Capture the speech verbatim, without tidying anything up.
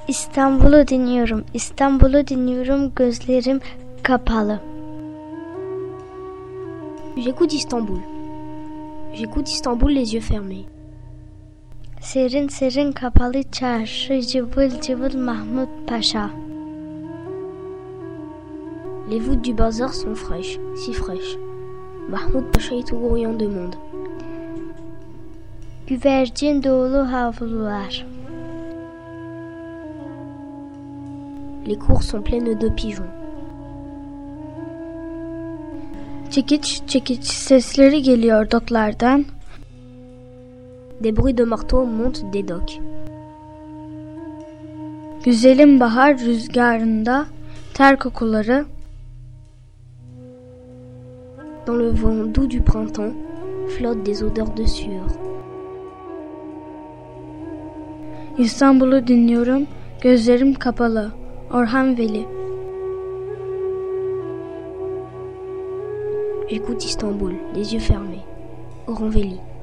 İstanbul'u dinliyorum, İstanbul'u dinliyorum, gözlerim kapalı. J'écoute Istanbul. J'écoute Istanbul les yeux fermés. Serin serin kapalı çarşı, cıvıl cıvıl Mahmut Paşa. Les voûtes du bazar sont fraîches, si fraîches. Mahmut Paşa est tout grouillant de monde. Güvercin dolu havlular. Les cours sont pleines de pigeons. Çekiç çekiç sesleri geliyor doklardan. Des bruits de marteau montent des docks. Güzelim bahar rüzgarında ter kokuları. Dans le vent doux du printemps flottent des odeurs de sueur. İstanbul'u dinliyorum, gözlerim kapalı. Orhan Veli. J'écoute Istanbul, les yeux fermés. Orhan Veli.